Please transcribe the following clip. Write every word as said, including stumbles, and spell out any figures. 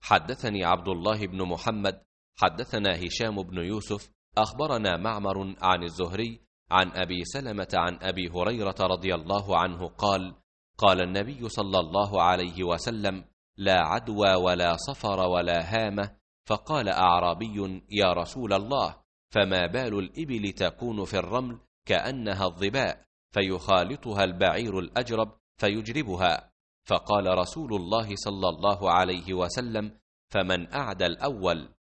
حدثني عبد الله بن محمد حدثنا هشام بن يوسف أخبرنا معمر عن الزهري عن أبي سلمة عن أبي هريرة رضي الله عنه قال: قال النبي صلى الله عليه وسلم: لا عدوى ولا صفر ولا هامة. فقال أعرابي: يا رسول الله، فما بال الإبل تكون في الرمل كأنها الظباء، فيخالطها البعير الأجرب فيجربها؟ فقال رسول الله صلى الله عليه وسلم: فمن أعدى الأول